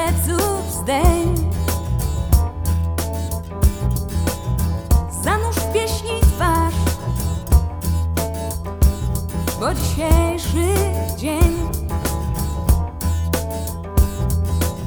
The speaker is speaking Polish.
pleców zdejm. Zanurz w pieśni twarz, bo dzisiejszy dzień